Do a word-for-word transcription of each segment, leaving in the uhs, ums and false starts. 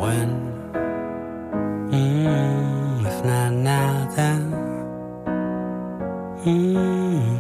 when? Mm, if not now, then. Mm,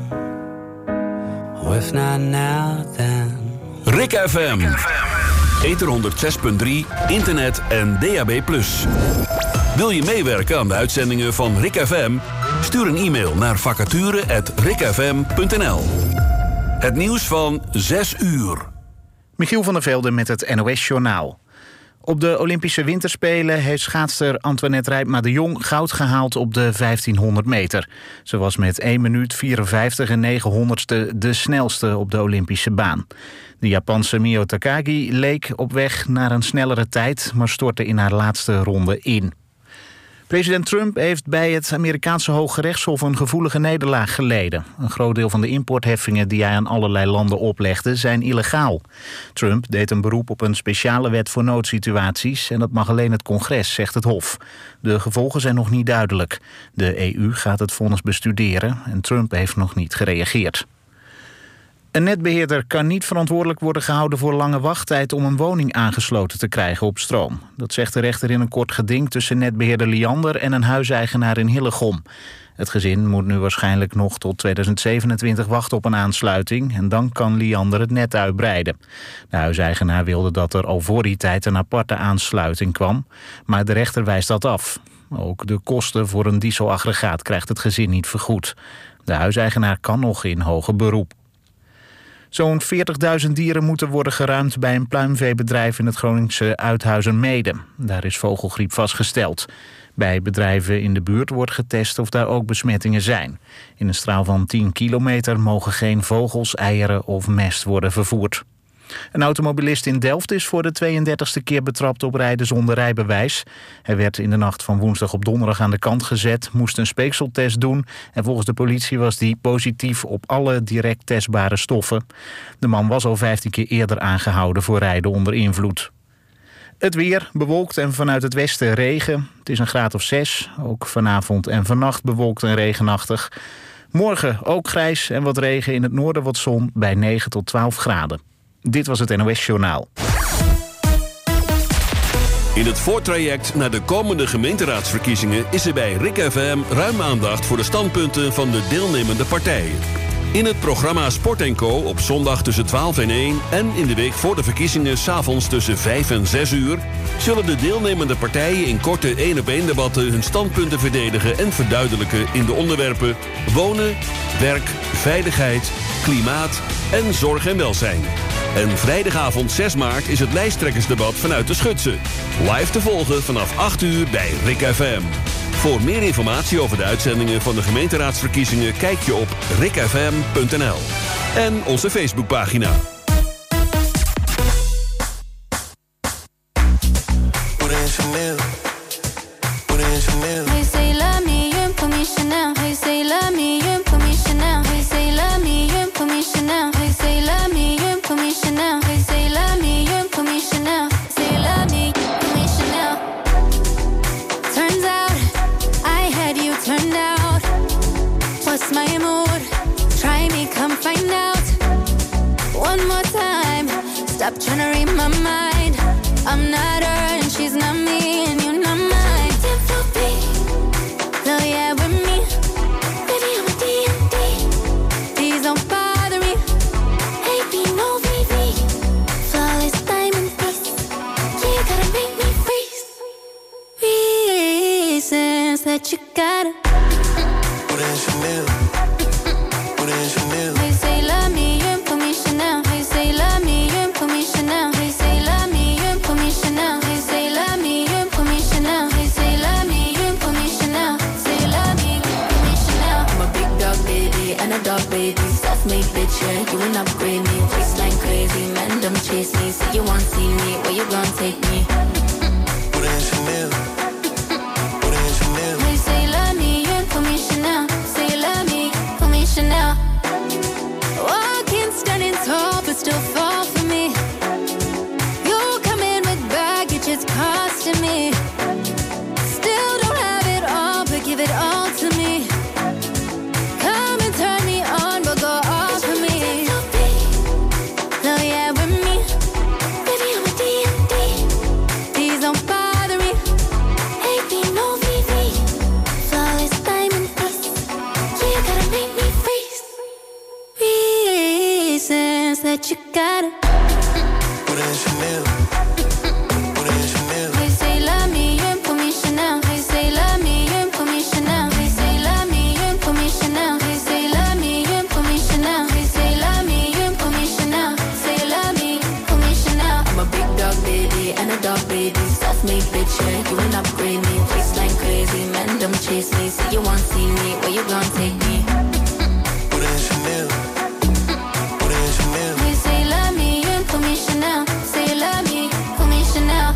if not now, then. Rick F M. Ether honderd zes punt drie, internet en D A B plus. Wil je meewerken aan de uitzendingen van Rick F M? Stuur een e-mail naar vacature at rickfm punt n l. Het nieuws van zes uur. Michiel van der Velde met het N O S-journaal. Op de Olympische Winterspelen heeft schaatster Antoinette Rijpma de Jong goud gehaald op de vijftienhonderd meter. Ze was met één minuut vierenvijftig en negen honderdste de snelste op de Olympische baan. De Japanse Mio Takagi leek op weg naar een snellere tijd, maar stortte in haar laatste ronde in. President Trump heeft bij het Amerikaanse Hoge Rechtshof een gevoelige nederlaag geleden. Een groot deel van de importheffingen die hij aan allerlei landen oplegde zijn illegaal. Trump deed een beroep op een speciale wet voor noodsituaties en dat mag alleen het congres, zegt het Hof. De gevolgen zijn nog niet duidelijk. De E U gaat het vonnis bestuderen en Trump heeft nog niet gereageerd. Een netbeheerder kan niet verantwoordelijk worden gehouden voor lange wachttijd om een woning aangesloten te krijgen op stroom. Dat zegt de rechter in een kort geding tussen netbeheerder Liander en een huiseigenaar in Hillegom. Het gezin moet nu waarschijnlijk nog tot tweeduizend zevenentwintig wachten op een aansluiting en dan kan Liander het net uitbreiden. De huiseigenaar wilde dat er al voor die tijd een aparte aansluiting kwam, maar de rechter wijst dat af. Ook de kosten voor een dieselaggregaat krijgt het gezin niet vergoed. De huiseigenaar kan nog in hoger beroep. Zo'n veertigduizend dieren moeten worden geruimd bij een pluimveebedrijf in het Groningse Uithuizen-Meede. Daar is vogelgriep vastgesteld. Bij bedrijven in de buurt wordt getest of daar ook besmettingen zijn. In een straal van tien kilometer mogen geen vogels, eieren of mest worden vervoerd. Een automobilist in Delft is voor de tweeëndertigste keer betrapt op rijden zonder rijbewijs. Hij werd in de nacht van woensdag op donderdag aan de kant gezet, moest een speekseltest doen en volgens de politie was die positief op alle direct testbare stoffen. De man was al vijftien keer eerder aangehouden voor rijden onder invloed. Het weer, bewolkt en vanuit het westen regen. Het is een graad of zes, ook vanavond en vannacht bewolkt en regenachtig. Morgen ook grijs en wat regen, in het noorden wat zon bij negen tot twaalf graden. Dit was het N O S-journaal. In het voortraject naar de komende gemeenteraadsverkiezingen is er bij Rick F M ruim aandacht voor de standpunten van de deelnemende partijen. In het programma Sport en Co. op zondag tussen twaalf en één en in de week voor de verkiezingen 's avonds tussen vijf en zes uur... zullen de deelnemende partijen in korte één-op-één debatten hun standpunten verdedigen en verduidelijken in de onderwerpen wonen, werk, veiligheid, klimaat en zorg en welzijn. En vrijdagavond zes maart is het lijsttrekkersdebat vanuit de Schutse. Live te volgen vanaf acht uur bij Rick F M. Voor meer informatie over de uitzendingen van de gemeenteraadsverkiezingen kijk je op rick f m punt n l en onze Facebookpagina. Stop trying to read my mind. I'm not her and she's not me, and you're not mine. So yeah, with me, baby, I'm a D and D. Please don't bother me. A B, no V V. Flawless diamond piece. Yeah, you gotta make me freeze. Reasons that you gotta. Put in Chanel. Put in Chanel. They say love me, you put me Chanel. They say love me, you put me Chanel. They say love me, you put me Chanel. They say love me, you put me Chanel. They say love me, you put me Chanel. Say love me, you put me Chanel. I'm a big dog baby and a dog baby. Self-made bitch, yeah, you ain't upgrade me. Waistline crazy, man, don't chase me. Say you want see me, where you gon' take me? Put in Chanel. Put in Chanel. They say love me, you put me Chanel. Say love me, put me Chanel. Walking, standing tall, but still fall for me. You come in with baggage, it's costing me. Still don't have it all, but give it all to me. Come and turn me on, but go off for me. So yeah, with me, baby, I'm a D and D. Please don't bother. baby. Stuff me, bitch, yeah, you ain't upgrade me. Waistline crazy, man, don't chase me. Say you want see me, where you gon' take me? Put it in Chanel. Put it in Chanel. We say love me, you ain't for me Chanel. Say love me, for me Chanel.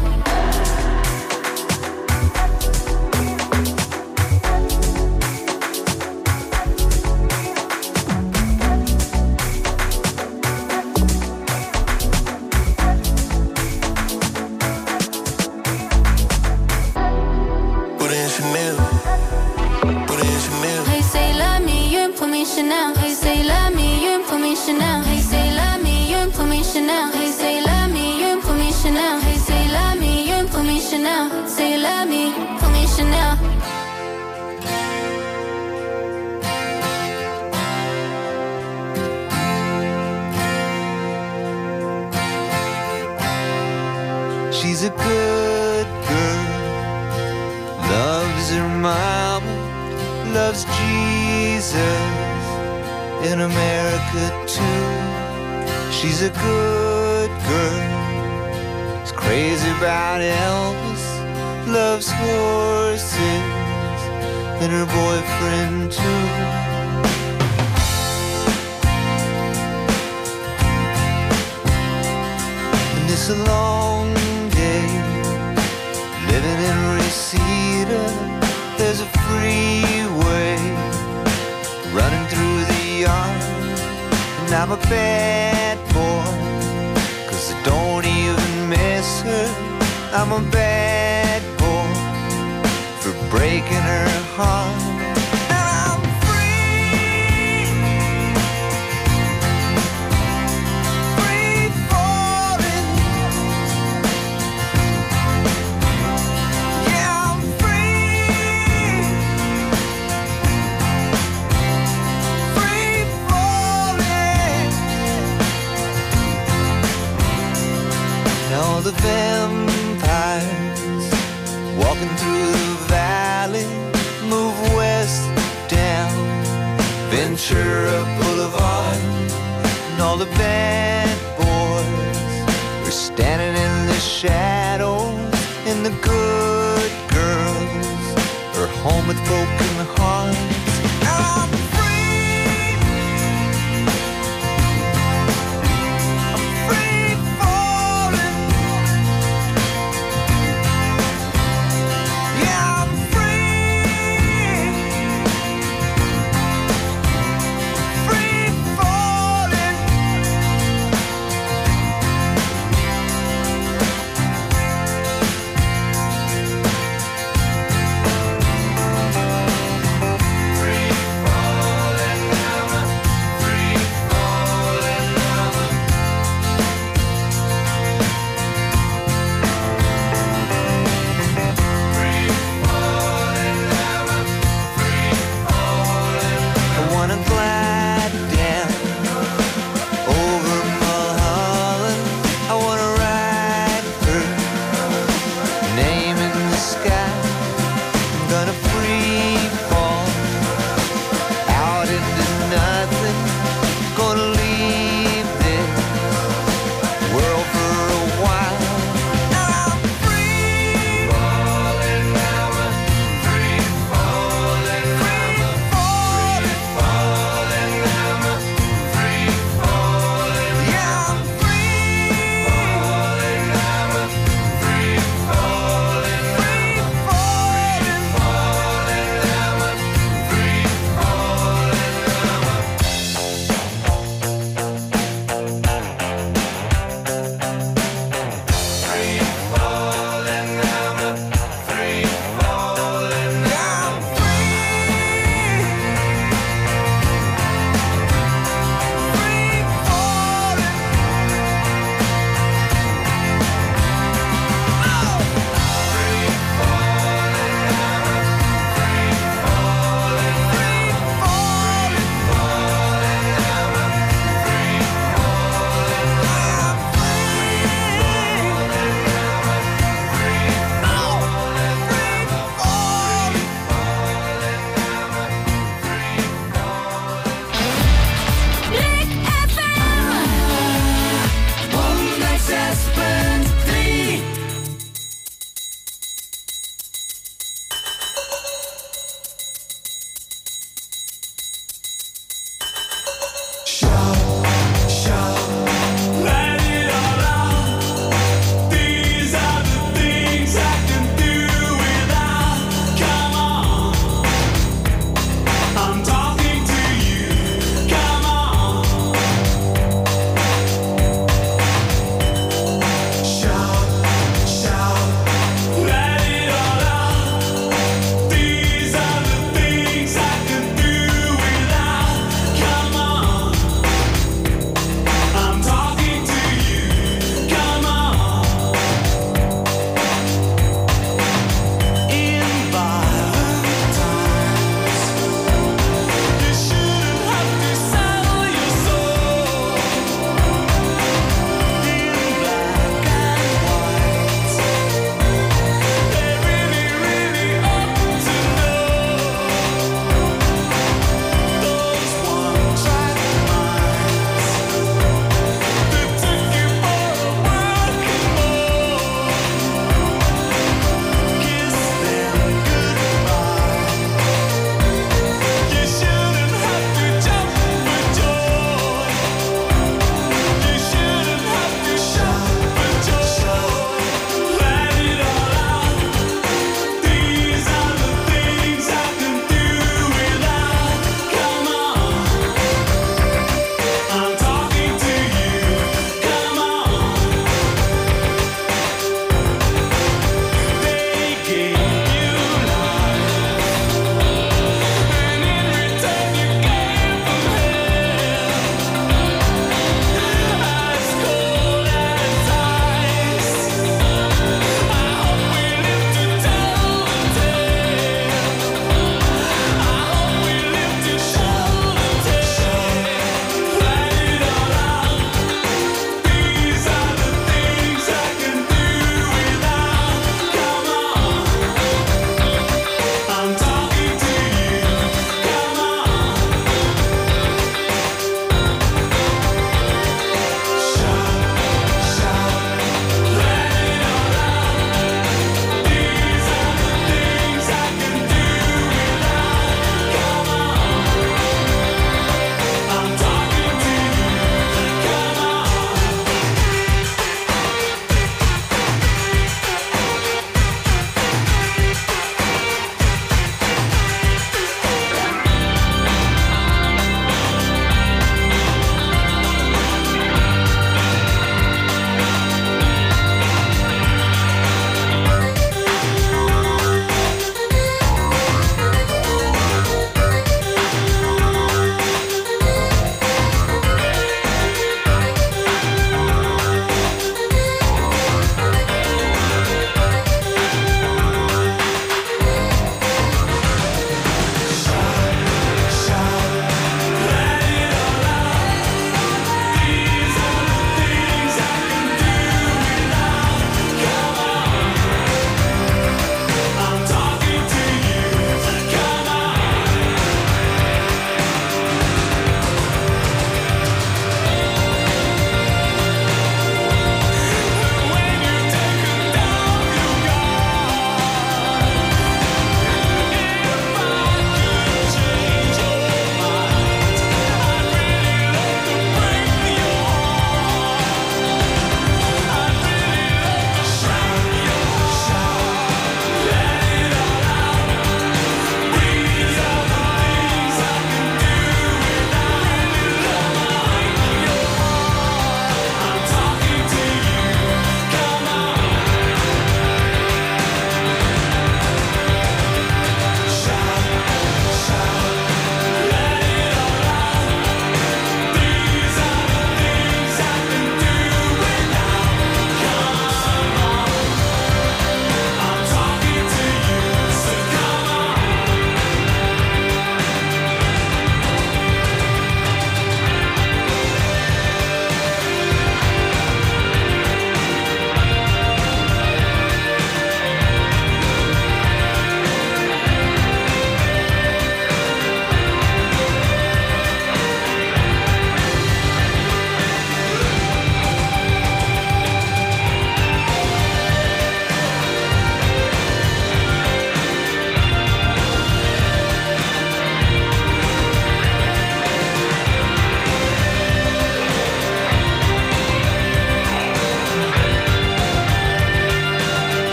Chanel, hey say love me, you for me Chanel. Hey say love me, you for me Chanel. Hey say love me, you for me Chanel. Hey say love me, you for me Chanel. Say love me, for me Chanel. She's a good girl, loves her mama, loves Jesus. In America too, she's a good girl. She's crazy about Elvis, loves horses, and her boyfriend too. And it's a long day living in Reseda. There's a freeway running through the yard, and I'm a bad boy, 'cause I don't even miss her. I'm a bad boy for breaking her heart. And I'm free, free falling. Yeah, I'm free. All the vampires walking through the valley move west down Ventura Boulevard, and all the bad boys are standing in the shadows, and the good girls are home with broken hearts. I'm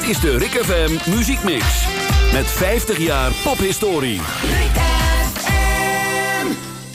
is de Rick F M Muziekmix. Met vijftig jaar pophistorie. Rick F M.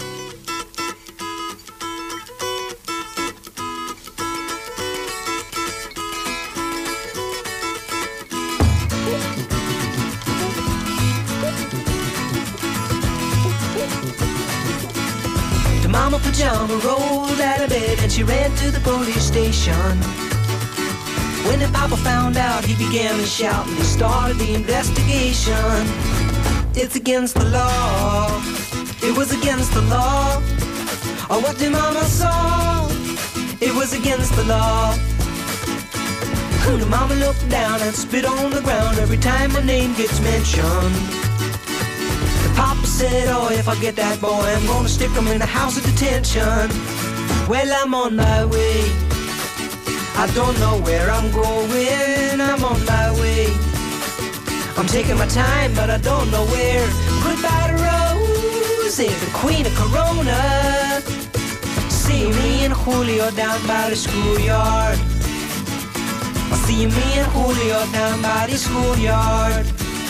The mama pajama rolled out of bed and she ran to the police station. When the papa found out, he began to shout and he started the investigation. It's against the law. It was against the law. Oh, what the mama saw. It was against the law. The mama looked down and spit on the ground every time my name gets mentioned. The papa said, oh, if I get that boy, I'm gonna stick him in the house of detention. Well, I'm on my way. I don't know where I'm going, I'm on my way. I'm taking my time, but I don't know where. Goodbye to Rosie, the queen of Corona. See me and Julio down by the schoolyard. I'll see me and Julio down by the schoolyard.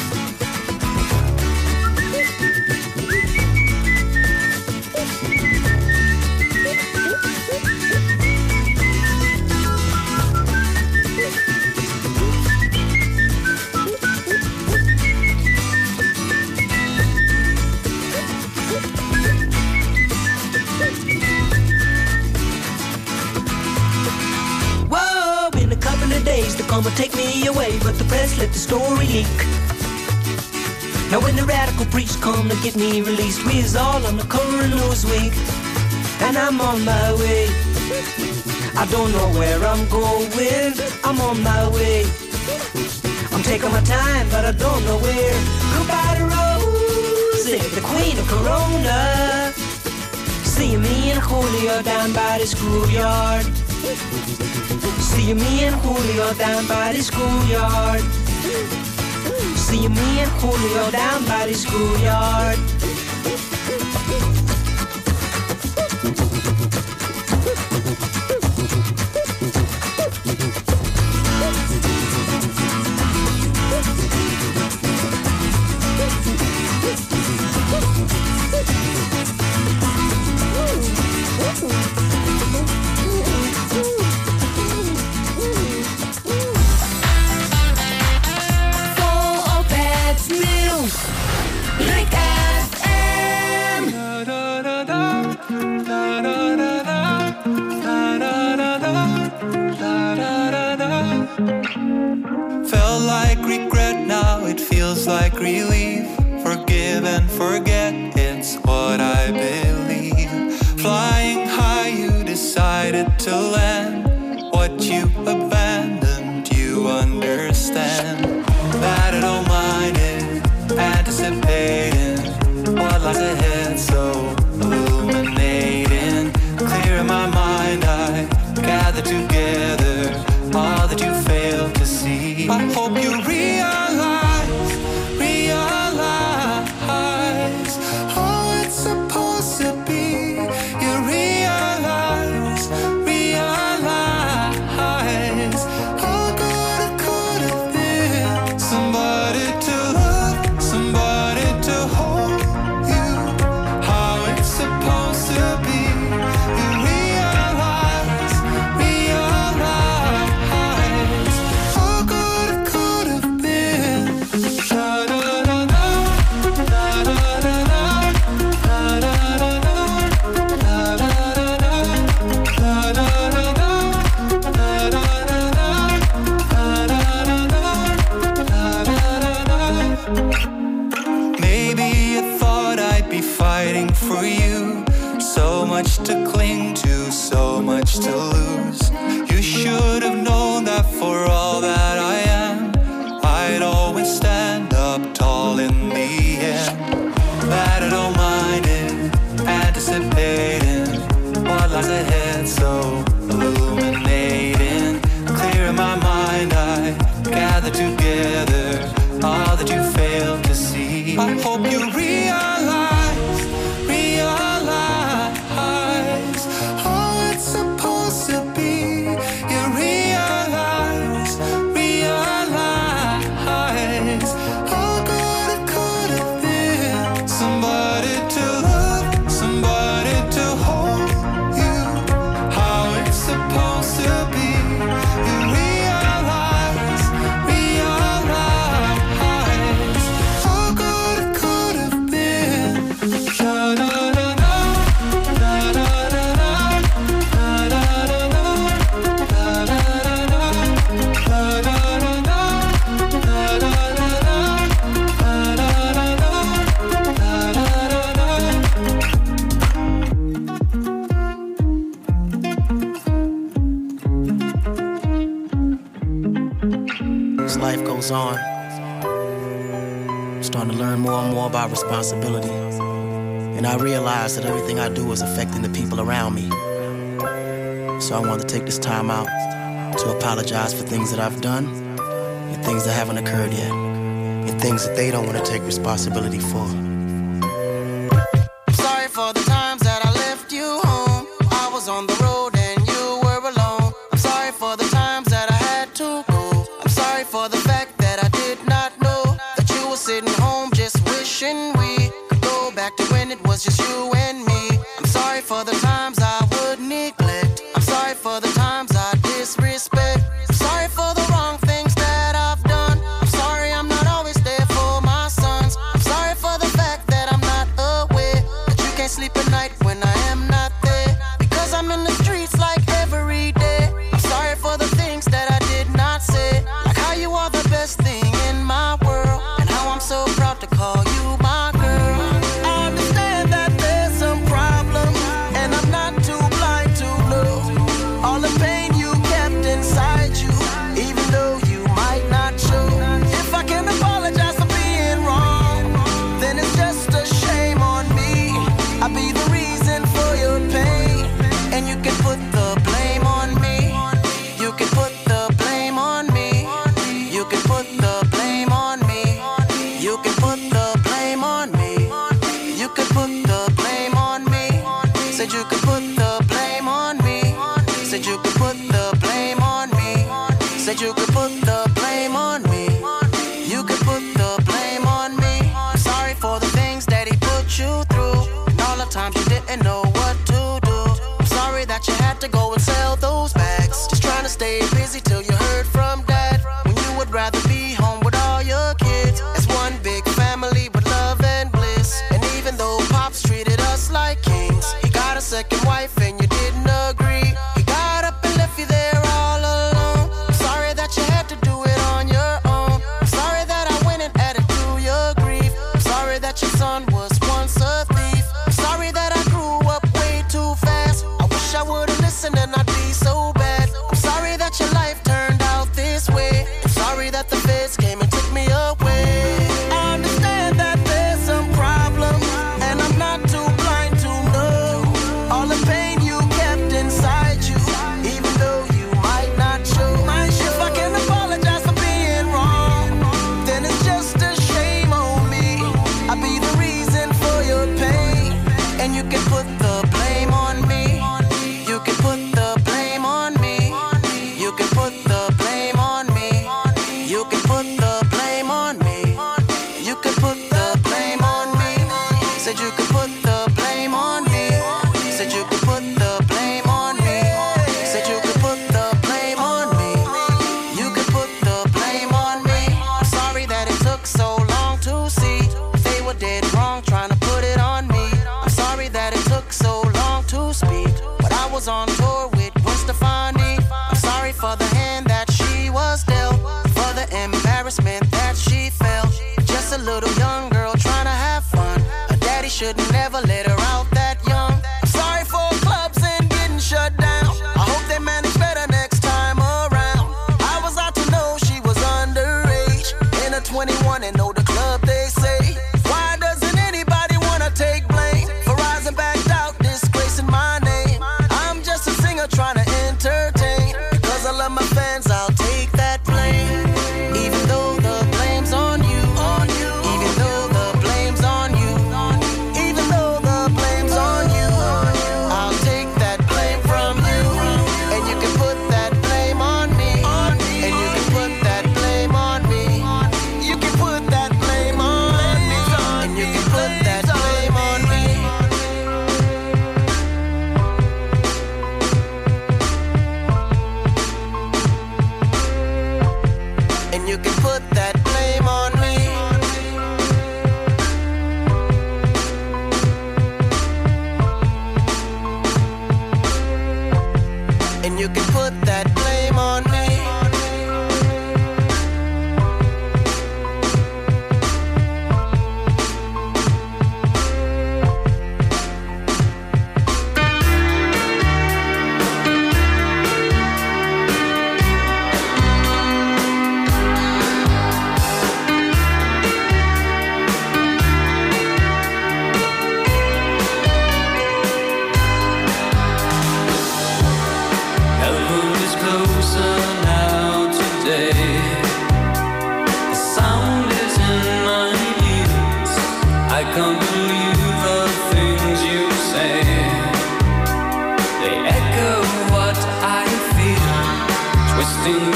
Days to come and take me away, but the press let the story leak. Now when the radical preach come to get me released, we is all on the cover of Newsweek, and I'm on my way. I don't know where I'm going, I'm on my way. I'm taking my time, but I don't know where. Goodbye to Rosie, the queen of Corona. See me and Julio down by the schoolyard. See me and Julio down by the schoolyard. See me and Julio down by the schoolyard. Like relief, forgive and forget, it's what I believe. Flying high, you decided to land. What you abandoned, you understand. That I don't mind it, anticipating what lies ahead, so illuminating. Clear in my mind, I gather together all that you failed to see. I hope you realize to cling to, so much to lose. You should have known that for all that I am, I'd always stand up tall in the end. That I don't mind it, anticipating what lies ahead, so illuminating. Clear in my mind, I gather together all that you failed to see. I hope you realize supposed to be. You realize, realize as life goes on, I'm starting to learn more and more about responsibility. And I realize that everything I do is affecting the people around me. So I want to take this time out to apologize for things that I've done and things that haven't occurred yet, and things that they don't want to take responsibility for. I'm sorry for the times that I left you home. I was on the road and you were alone. I'm sorry for the times that I had to go. I'm sorry for the fact that I did not know that you were sitting home just wishing we could go back to when it was just you and me. I'm sorry for the times I would neglect. I'm sorry for the times I disrespect. I'm sorry for the wrong things that I've done. I'm sorry I'm not always there for my sons. I'm sorry for the fact that I'm not aware that you can't sleep at night when I am not there, because I'm in the streets like every day. I'm sorry for the things that I did not say, like how you are the best thing in my world, and how I'm so proud to call you my girl. I understand that there's some problems, and I'm not too blind to know all the pain you kept inside you, even though you might not show. If I can apologize for being wrong, then it's just a shame on me. I'll be the reason for your pain, and you can put the blame on me. You can put the blame on me. You can put the blame on me. You can put the blame on me. You can put the blame on me. Said you could put the blame on me. Said you could put the blame on me. Said you could put the blame on me. You could put the blame on me. I'm sorry for the things that he put you through, and all the times you didn't know what to do. I'm sorry that you had to go and sell those bags, just trying to stay busy till you heard from dad, when you would rather be home with all your kids as one big family with love and bliss. And even though Pops treated us like kings, he got a second wife and you didn't agree. He got up and left you there all alone. I'm sorry that you had to do it on your own. I'm sorry that I went and added to your grief. I'm sorry that your son was once a thief. I'm sorry that I grew up way too fast. I wish I would've listened and I'd be so bad. I'm sorry that your life turned out this way. I'm sorry that the feds came and took me away. I understand that there's some problem, and I'm not too blind to know all the pain you kept inside you, even though you might not show. If I can apologize for being wrong, then it's just a shame on me. I'll be the reason for your pain, and you can put the blame on me. You can put the blame on me. You can put the blame on me. You can put the blame on me. You can put the blame on me. Said you could put the blame on me. Said you could put the blame on me. Said you could put the blame on me. You could put the blame on me. I'm sorry that it took so long to see they were dead wrong trying to put it on me. I'm sorry that it took so long to speak, but I was on tour with Gwen Stefani. I'm sorry for the hand that she was dealt, for the embarrassment that she felt. Just a little young girl trying to have fun. Her daddy should never let her out that young. I'm sorry for clubs and getting shut down. I hope they manage better next time around. I was out to know she was underage, in her twenty-one and know the club they say. Why doesn't anybody wanna take blame for rising back out, disgracing my name? I'm just a singer trying to entertain. Because I love my fans, I'll take that blame. Even though the blame's on you, on you. Even though the blame's on you, even though the blame's on you, I'll take that blame from you. And you can put that blame on me. And you can put that blame on me. You can put that blame on me. And you can put that blame on me. And you can put that blame on me. And you can put that blame on me.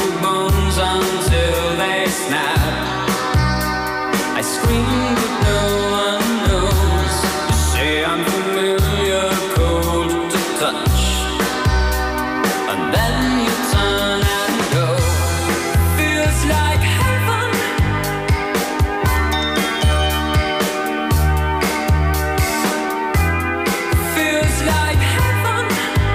bones until they snap. I scream but no one knows. You say I'm familiar, cold to touch, and then you turn and go. Feels like heaven. Feels like heaven.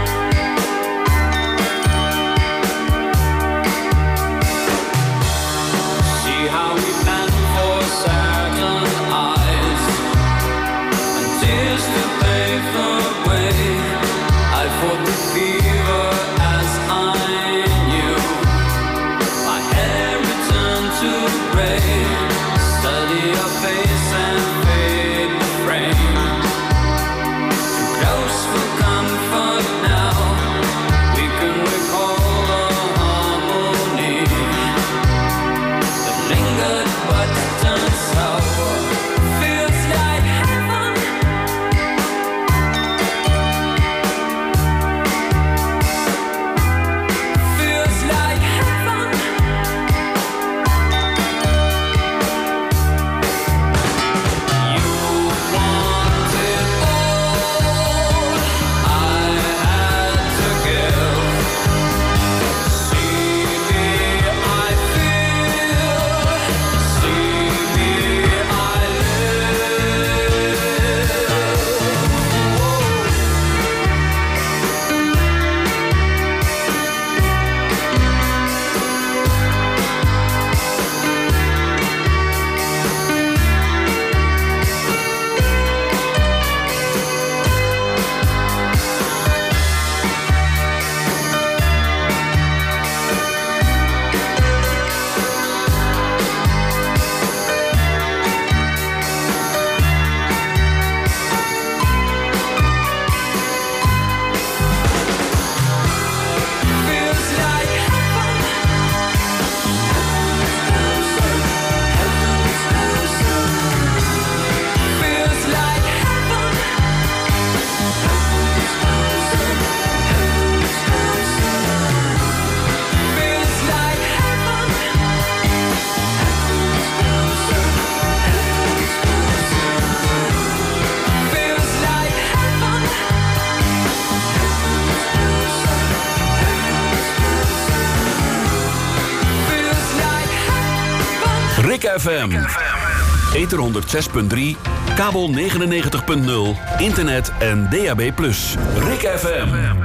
See how we plan for certain eyes and tears to pave the way. I fought the fever as I knew. My hair returned to gray. Study your face and fade the frame. Too close for comfort now. We can recall the harmony that lingered but turned sour. Feels like heaven. Feels like heaven. You want it all. I had to give. See me, I feel. See me, I live. Feels like heaven. Feels like heaven. Feels like heaven. Feels like heaven. Feels like heaven. Rick F M. Ether honderdzes punt drie, kabel negenennegentig punt nul, internet en D A B plus. Rick F M.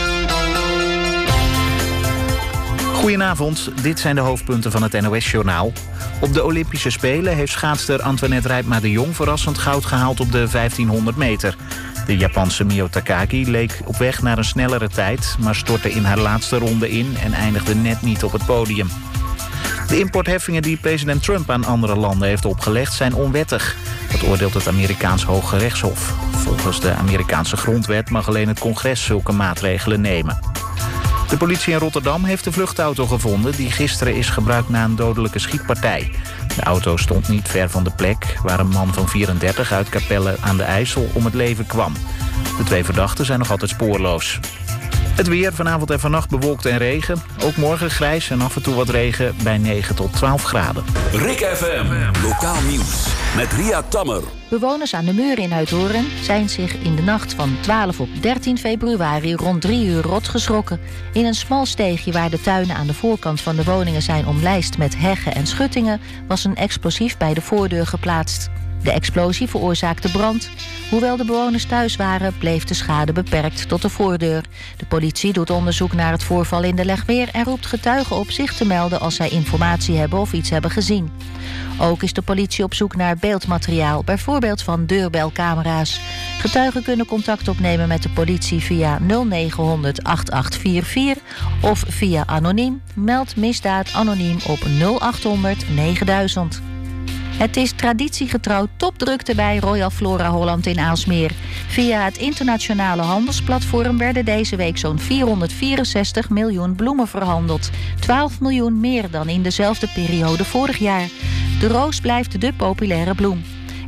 Goedenavond, dit zijn de hoofdpunten van het N O S-journaal. Op de Olympische Spelen heeft schaatster Antoinette Rijpma de Jong verrassend goud gehaald op de vijftienhonderd meter. De Japanse Mio Takagi leek op weg naar een snellere tijd, maar stortte in haar laatste ronde in en eindigde net niet op het podium. De importheffingen die president Trump aan andere landen heeft opgelegd zijn onwettig. Dat oordeelt het Amerikaans Hoge Rechtshof. Volgens de Amerikaanse grondwet mag alleen het congres zulke maatregelen nemen. De politie in Rotterdam heeft de vluchtauto gevonden die gisteren is gebruikt na een dodelijke schietpartij. De auto stond niet ver van de plek waar een man van vierendertig uit Capelle aan de IJssel om het leven kwam. De twee verdachten zijn nog altijd spoorloos. Het weer, vanavond en vannacht bewolkt en regen. Ook morgen grijs en af en toe wat regen bij negen tot twaalf graden. Rick F M. Lokaal nieuws met Ria Tammer. Bewoners aan de Muur in Uithoorn zijn zich in de nacht van twaalf op dertien februari rond drie uur rot geschrokken. In een smal steegje waar de tuinen aan de voorkant van de woningen zijn omlijst met heggen en schuttingen was een explosief bij de voordeur geplaatst. De explosie veroorzaakte brand. Hoewel de bewoners thuis waren, bleef de schade beperkt tot de voordeur. De politie doet onderzoek naar het voorval in de Legweer en roept getuigen op zich te melden als zij informatie hebben of iets hebben gezien. Ook is de politie op zoek naar beeldmateriaal, bijvoorbeeld van deurbelcamera's. Getuigen kunnen contact opnemen met de politie via nul negen honderd achtentachtig vierenveertig of via anoniem. Meld misdaad anoniem op nul achthonderd negenduizend. Het is traditiegetrouw topdrukte bij Royal Flora Holland in Aalsmeer. Via het internationale handelsplatform werden deze week zo'n vierhonderdvierenzestig miljoen bloemen verhandeld. twaalf miljoen meer dan in dezelfde periode vorig jaar. De roos blijft de populaire bloem.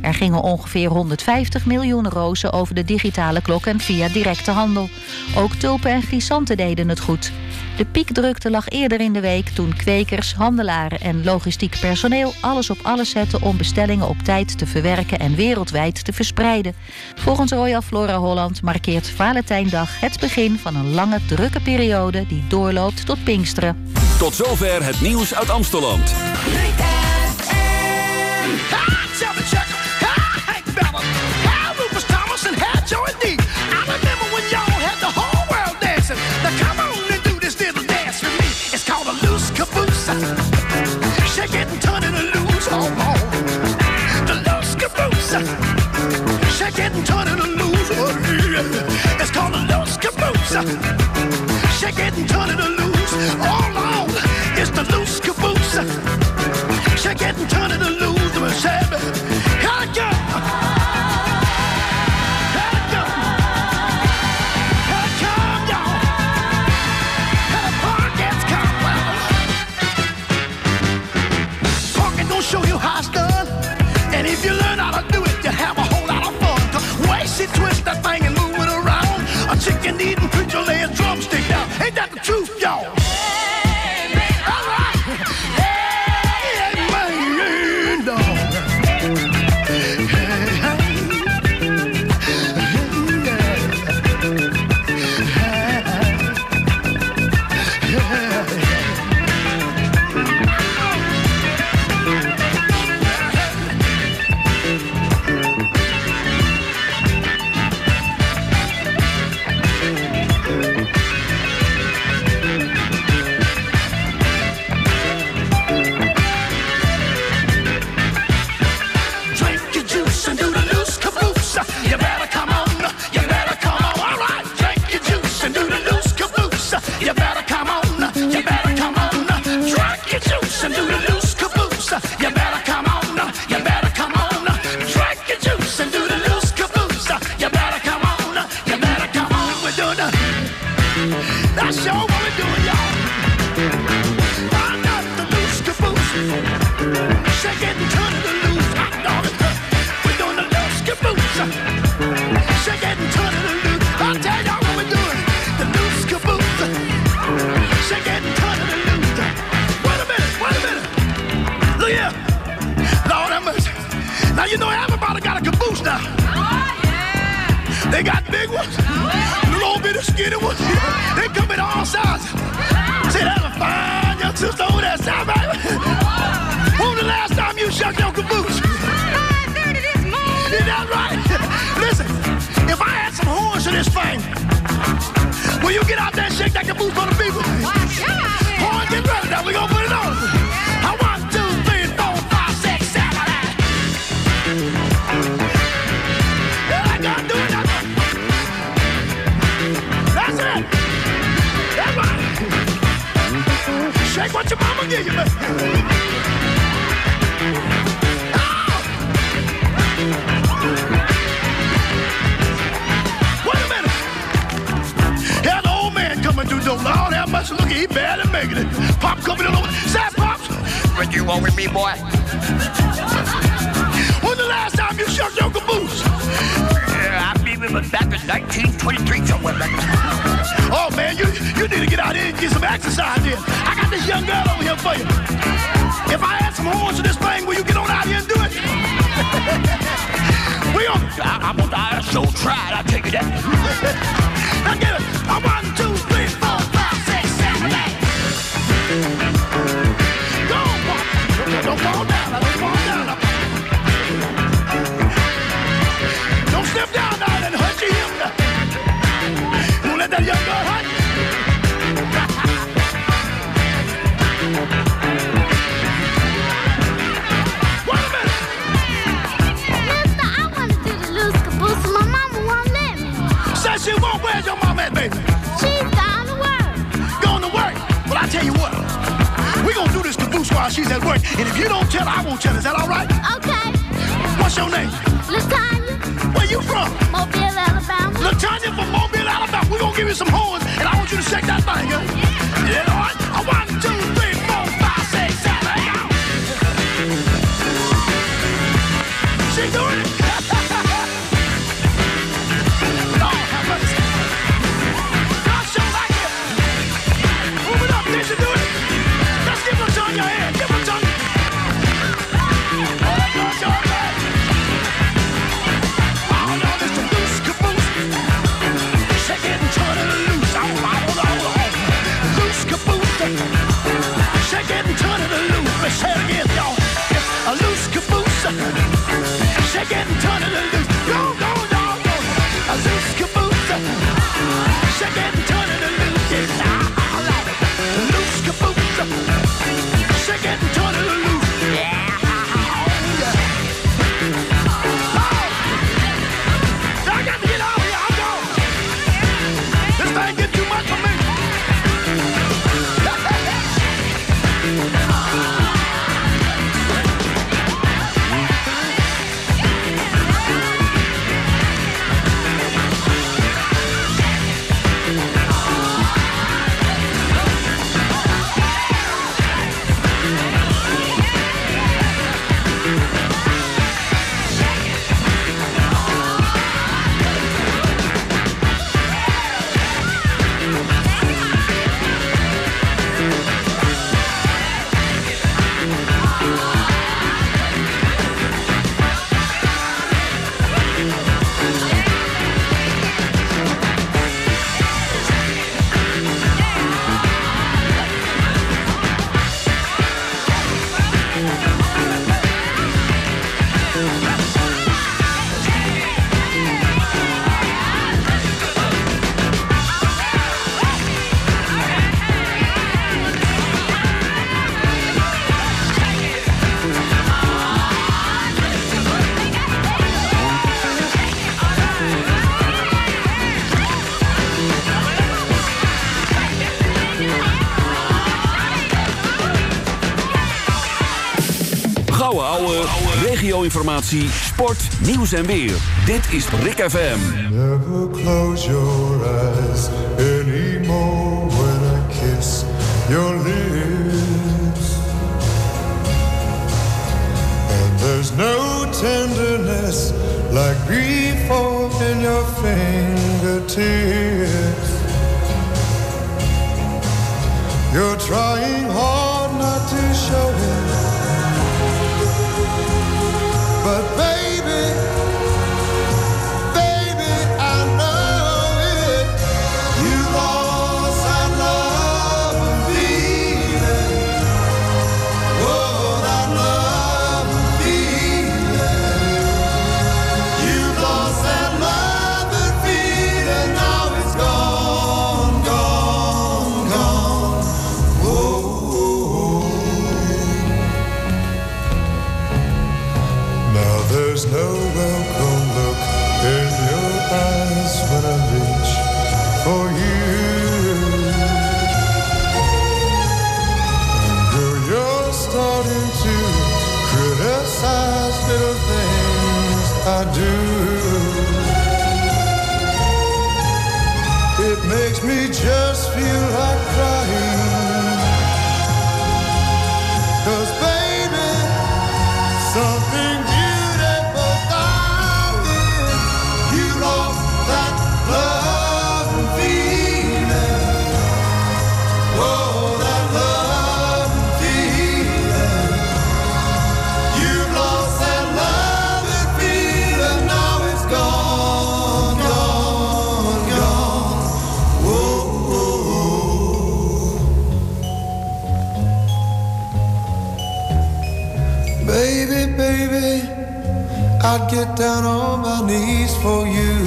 Er gingen ongeveer honderdvijftig miljoen rozen over de digitale klok en via directe handel. Ook tulpen en chrysanten deden het goed. De piekdrukte lag eerder in de week toen kwekers, handelaren en logistiek personeel alles op alles zetten om bestellingen op tijd te verwerken en wereldwijd te verspreiden. Volgens Royal Flora Holland markeert Valentijndag het begin van een lange drukke periode die doorloopt tot Pinksteren. Tot zover het nieuws uit Amsteland. Shake it and turn it and loose, oh, oh. The loose caboose. Shake it and turn it and loose, oh, yeah. It's called a loose caboose. Shake it and turn it and loose, oh, Lord. It's the loose caboose. Shake it and turn it and loose, the Shabby. Here it go. Here it go. Here it come, y'all. Here the party gets come. Gonna show you how it's done. And if you learn how to do it, you have a whole lot of fun. Cause way she twist that thing and move it around. A chicken eating preacher lay a drumstick down. Ain't that the truth, y'all? Hey, man. All right. Hey, man, dog. Hey, hey. That's sure what we're doing, y'all. I'm not the loose caboose. Shake it and turn it loose, hot dog. We're doing the loose caboose. Shake it and turn it loose. I'll tell y'all what we're doing. The loose caboose. Shake it and turn it loose. Wait a minute, wait a minute. Look here. Lord have mercy. Now you know everybody got a caboose now. They got big ones, little bit of skinny ones. They come in all sizes. Say that's a fine young sister over that side, baby. When was the last time you shook your caboose? five thirty this morning. Is that right? Listen, if I had some horns to this thing, will you get out there and shake that caboose for the people? Horns, get ready now. We gonna put it on. I one, two, three, four, five, six, seven, eight. Yeah, I gotta do it now. That's it. That's right. Shake what your mama give you, man. Oh. Wait a minute. Here's an old man coming through the door. Lord have mercy. Look, he barely making it. Pop coming over. Say, Pops. What you want with me, boy? When's the last time you shook your caboose? Yeah, I believe it was back in nineteen twenty-three somewhere back there. Oh, man, you, you need to get out here and get some exercise in. I got this young girl over here for you. If I had some horns to this thing, will you get on out here and do it? We on. I, I'm on the show tried, I'll take you that. Now get it. I one, two, three, four, five, six, seven, eight. Go on, Pop. Don't, don't fall down. Don't fall down. Don't step down now and hurt your hip now. Don't let that young girl hurt you. Wait a minute. Mister, I want to do the loose caboose, and my mama won't let me. Says she won't. Where's your mama at, baby? She's gone to work. Going to work? Well, I tell you what. We're going to do this caboose while she's at work. And if you don't tell her, I won't tell her. Is that all right? Okay. What's your name? Latanya. Where you from? Mobile, Alabama. Latanya from Mobile, Alabama. We're going to give you some horns, and I want you to shake that thing, huh? Yeah. Yeah, all right. A one, two, three, four, five, six, seven, eight. She doing it. Gouden ouwe, regio-informatie, sport, nieuws en weer. Dit is Rick F M. Never close your eyes anymore when I kiss your lips. And there's no tenderness like grief in your fingertips. You're trying hard not to show it. But baby, baby, I know it. You lost that love and feeling. Oh, that love and feeling. You lost that love and feeling. Now it's gone, gone, gone. Whoa. Now there's no welcome look in your eyes when I reach for you. And girl, you're starting to criticize little things I do. It makes me just feel like crying. 'Cause baby, something beautiful about it. You lost that love and feeling. Oh, that love and feeling. You lost that love and feeling. Now it's gone, gone, gone. Whoa, whoa. Baby, baby, I'd get down on my knees for you.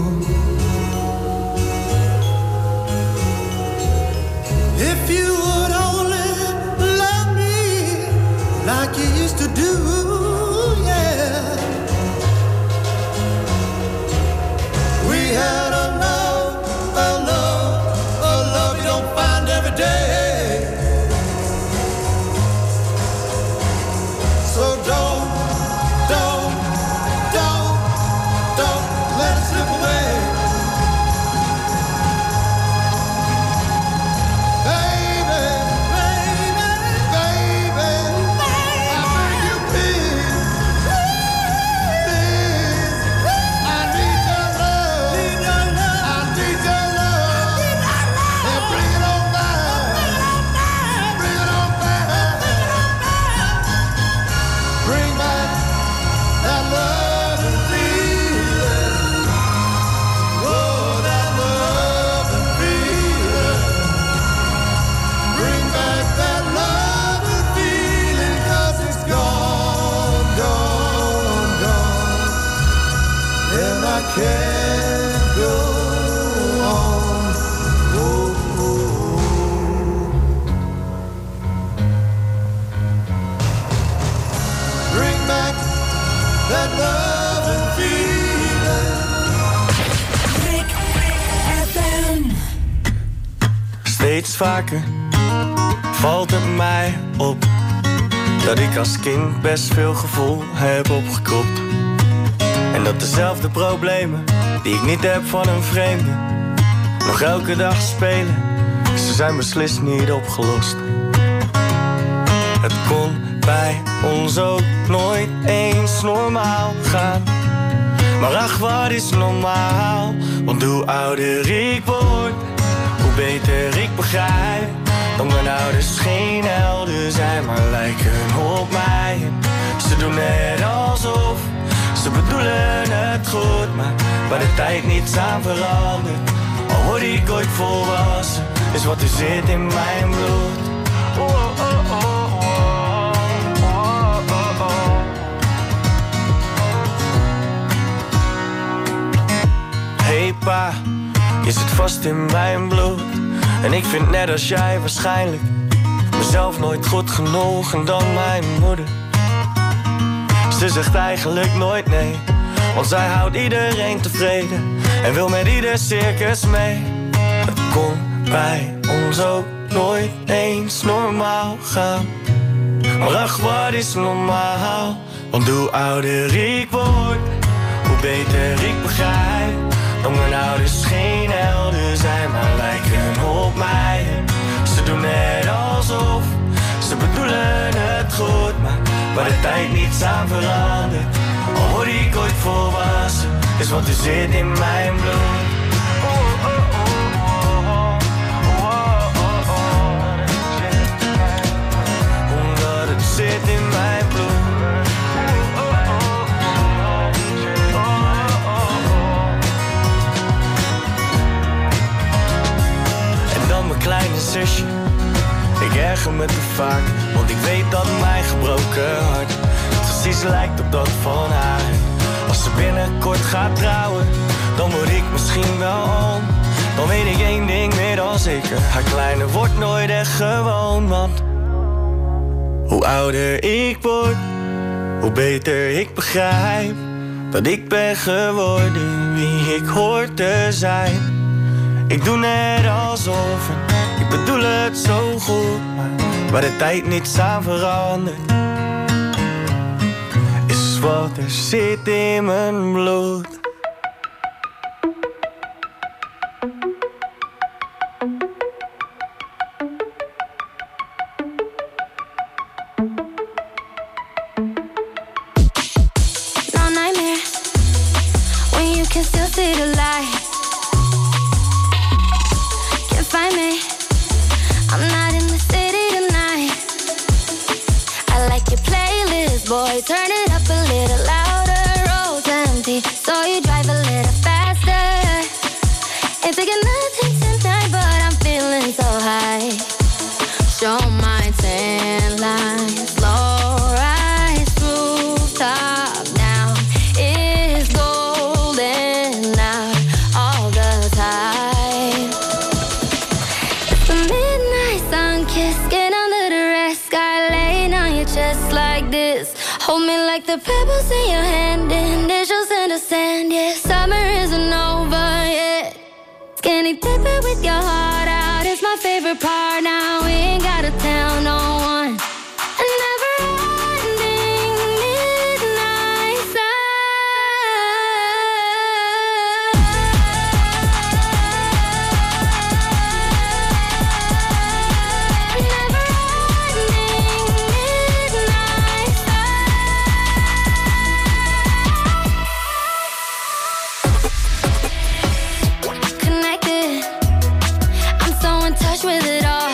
If you would only love me like you used to do, yeah. We had a love, a love, a love you don't find every day. So don't, don't, don't, don't let it slip away. Baby, baby, baby, I beg you please, please, I need your love, I need your love, and bring it on back, bring it on back. Bring back that love and feeling. Oh, that love and feeling. Bring back that love and feeling. 'Cause it's gone, gone, gone. And I can't go on. Oh, oh. Bring back that love and feeling. Rick F M. Steeds vaker valt het mij op dat ik als kind best veel gevoel heb opgekropt. En dat dezelfde problemen die ik niet heb van een vreemde nog elke dag spelen, ze zijn beslist niet opgelost. Het kon bij ons ook nooit eens normaal gaan. Maar ach, wat is normaal? Want hoe ouder ik word, hoe beter ik begrijp dat mijn ouders geen helden zijn, maar lijken op mij. En ze doen net alsof ze bedoelen het goed, maar waar de tijd niets aan verandert. Al word ik ooit volwassen, is wat er zit in mijn bloed. Oh, oh, oh, oh, oh. rust in mijn bloed. En ik vind net als jij waarschijnlijk mezelf nooit goed genoeg en dan mijn moeder. Ze zegt eigenlijk nooit nee, want zij houdt iedereen tevreden en wil met ieder circus mee. Het kon bij ons ook nooit eens normaal gaan. Maar ach, wat is normaal? Want hoe ouder ik word, hoe beter ik begrijp dat mijn ouders geen helden zijn, maar lijken op mij. Ze doen net alsof ze bedoelen het goed, maar waar de tijd niets aan verandert. Al word ik ooit volwassen, is wat er zit in mijn bloed. Omdat het zit in mijn bloed. En dan mijn kleine zusje, ik erger me te vaak, want ik weet dat mijn gebroken hart precies lijkt op dat van haar. Als ze binnenkort gaat trouwen, dan word ik misschien wel om. Dan weet ik één ding meer dan zeker, haar kleine wordt nooit echt gewoon. Want hoe ouder ik word, hoe beter ik begrijp dat ik ben geworden wie ik hoor te zijn. Ik doe net alsof en ik bedoel het zo goed, maar waar de tijd niets aan verandert, is wat er zit in mijn bloed. No nightmares when you can still see the light. Can't find me, I'm not in the city tonight. I like your playlist, boy, turn it up a little louder. Road's empty, so you drive a little faster. Ain't taking nothing tonight, but I'm feeling so high. Show my tan lines, low rise, rooftop now is golden out all the time. It's the midnight sun kiss, get under the red sky, laying on your chest like this. Hold me like the pebbles in your hand, initials in the sand, yeah. Summer isn't over yet. Skinny dipping with your heart out is my favorite part. Now we ain't gotta tell no one. A never-ending midnight connected, I'm so in touch with it all.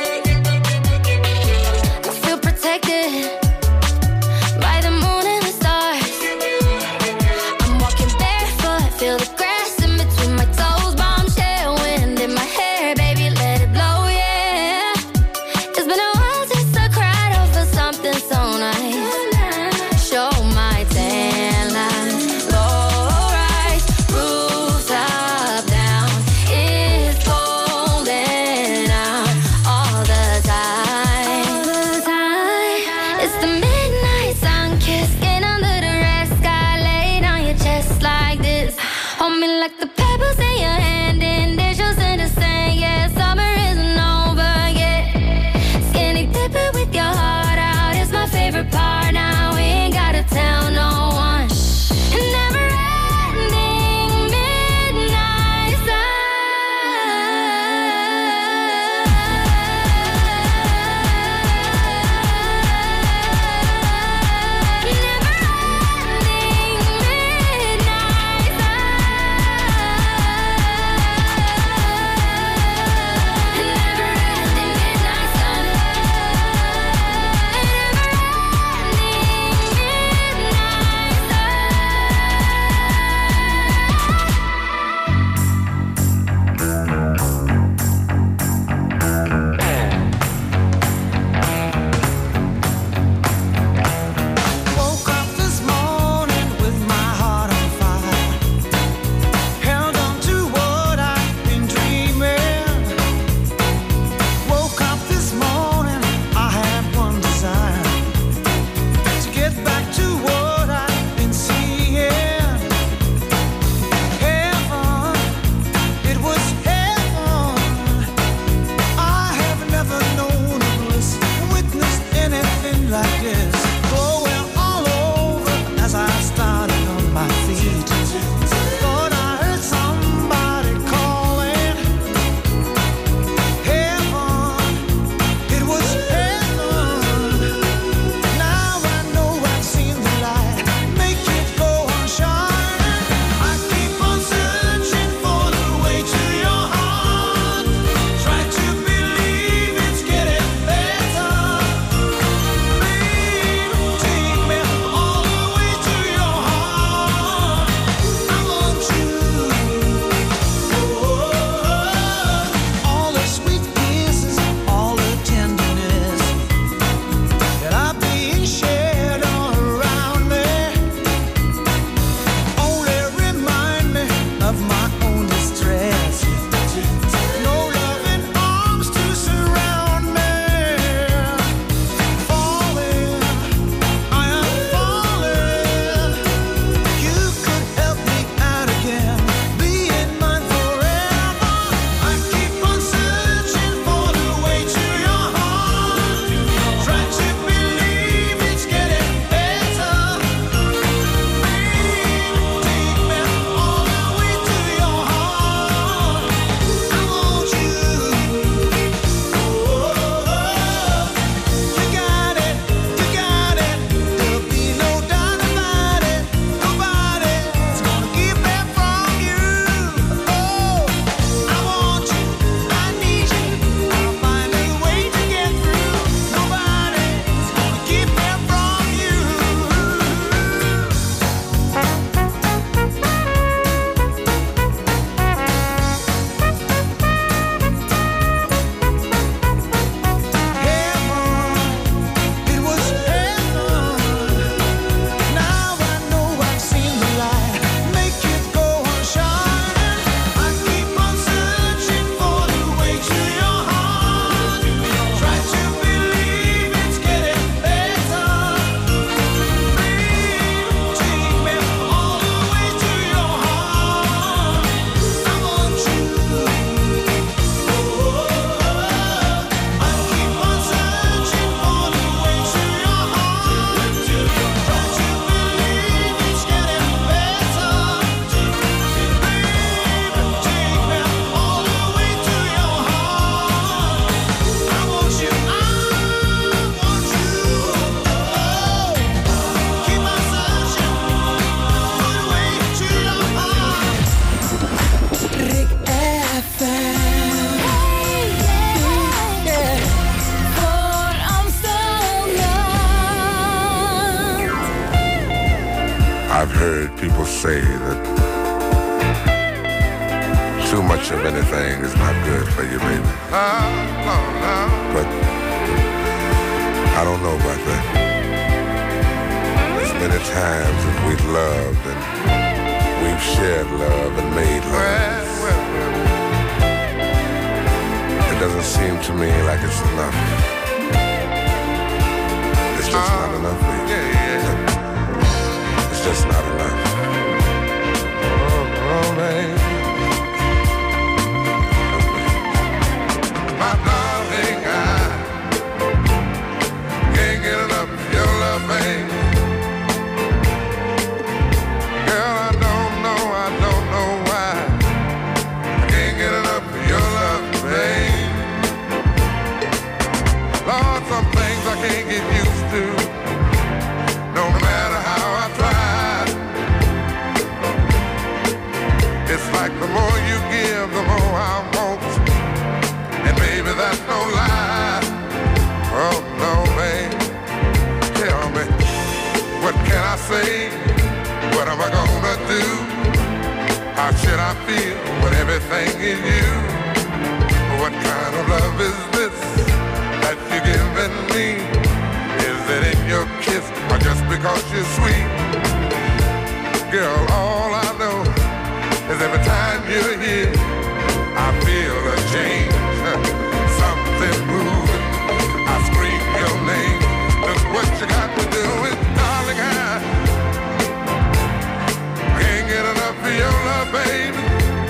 I feel protected by the moon and the stars. I'm walking barefoot, feel the grass in between my toes. Bombshell wind in my hair, baby, let it blow, yeah. It's been a while since I cried over something so nice. Show my tan lines, low rise, rooftop down. It's golden out all the time. It's the midnight sun kiss, get under the red sky, laid on your chest like this. Hold me like the pebbles in your hand, initials in the sand, yeah. Summer isn't over yet. Skinny dipping with your heart out is my favorite part. Now we ain't gotta tell no one. A never-ending midnight sun. seemed like this, going all over as I started on my feet. Thought I heard somebody calling heaven. It was heaven. Now I know I've seen the light. Make it go on shining. I keep on searching for the way to your heart. Try to believe it's getting better. Babe, take me all the way to your heart. I want you. Oh, all the sweet kisses, all the tenderness that I've been shared all around me only remind me of my own distress. No loving arms to surround me. Falling, I am falling. You could help me out again, being mine forever. I keep on searching for the way to your heart. Try to believe it's getting better. Babe, take me all the way to your heart. I want you. Oh, you got it, you got it. There'll be no doubt about it. Nobody's gonna keep that from you. Oh, I want you, I need you. I'll find a way to get through. Nobody's gonna keep that from you. It was heaven. Now I know I've seen the light. Make it go on shining. I keep on searching for the way to your heart. Try to believe it's getting better. Babe, take me all the way to your heart. I want you. Oh, I keep on searching for the way to your heart. Try to believe it's getting better. Babe, take me all the way to your heart. I want you, I want you. Oh, keep on searching for the way to your heart. Rick F M. Yeah. Voor Amsterdam. I've heard people say that too much of anything is not good for you, baby. But I don't know about that. As many times as we've loved and we've shared love and made love, it doesn't seem to me like it's enough. It's just not enough, baby. It's just not enough. Oh, oh, baby. My darling, I can't get enough of your love, baby. Girl, I don't know, I don't know why I can't get enough of your love, baby. Lord, some things I can't get used to, no matter how I try. It's like the more you give, the more I want. And baby, that's no lie. Oh, no, babe. Tell me, what can I say? What am I gonna do? How should I feel when everything is you? What kind of love is this that you're giving me? Is it in your kiss or just because you're sweet? Girl, all I know is every time you're here, I feel a change, something moving. I scream your name. Look what you got to do with, darling, I can't get enough of your love, baby.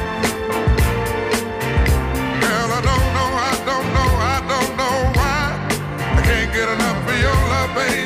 Girl, I don't know, I don't know, I don't know why I can't get enough of your love, baby.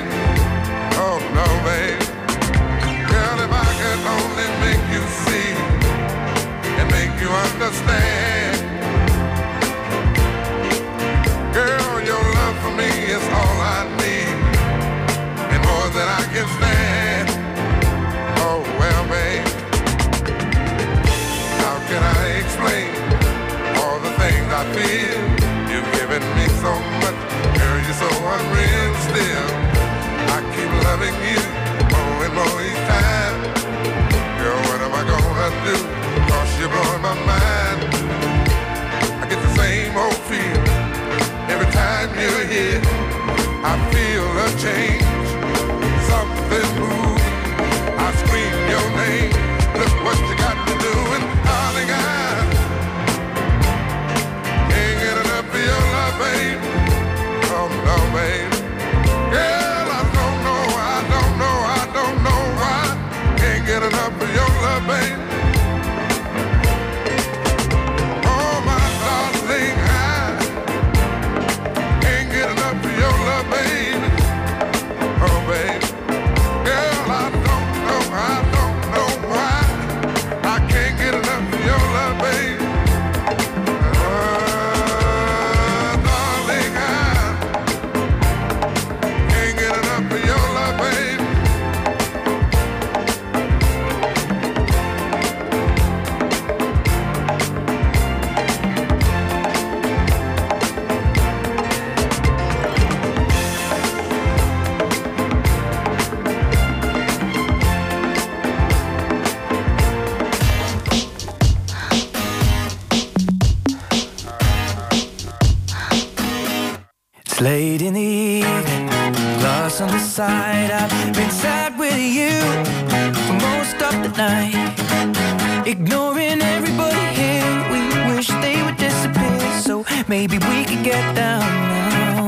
house on the side. I've been sad with you for most of the night, ignoring everybody here. We wish they would disappear, so maybe we could get down now.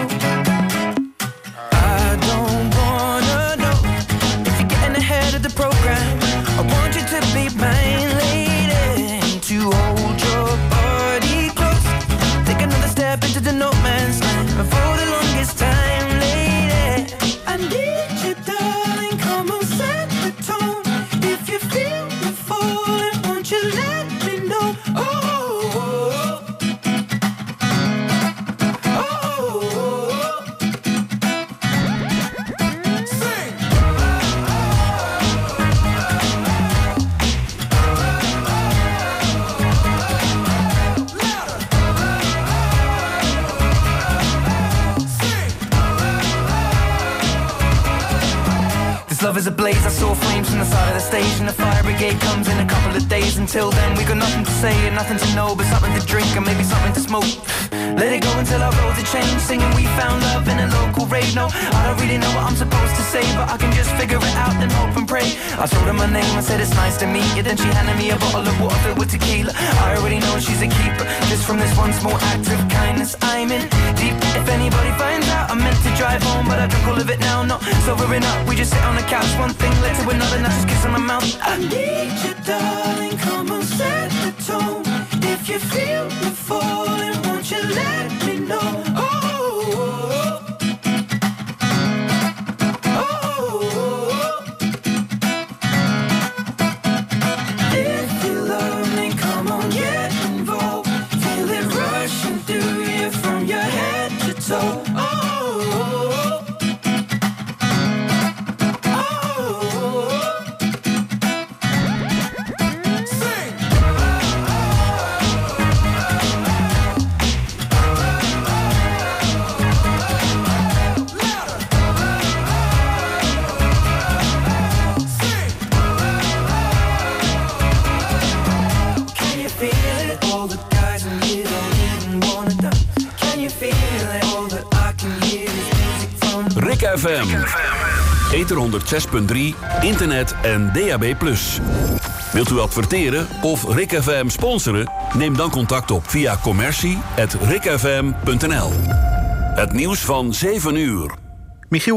I don't wanna know if you're getting ahead of the program. I want you to be mine, lady, to hold your body close. Take another step into the no man's land for the longest time, lady. I need you, darling, come on, set the tone. If you feel me falling, won't you let me know? Oh, oh, oh. Sing. This love is ablaze, I saw flames from the side of the stage, and the fire brigade comes in a couple of days. Until then we got nothing to say and nothing to know, but something to drink and maybe something to smoke. Let it go until our roads are changed, singing we found love in a local rave. No, I don't really know what I'm supposed to say, but I can just figure it out and hope and pray. I told her my name, I said it's nice to meet you, then she handed me a bottle of water filled with tequila. I already know she's a keeper, just from this one small act of kindness I'm in deep. If anybody finds out, I meant to drive home, but I drink all of it now. Not sobering up, we just sit on the couch, one thing led to another, now just kiss on my mouth. I need you, darling, come on, set the tone. If you feel me falling, won't you let me know? Oh, oh, oh. If you love me, come on, get involved. Feel it rushing through you from your head to toe. Oh, Rick F M. Ether honderd zes punt drie, internet en D A B plus. Wilt u adverteren of Rick F M sponsoren? Neem dan contact op via commercie at rick f m punt n l. Het nieuws van zeven uur. Michiel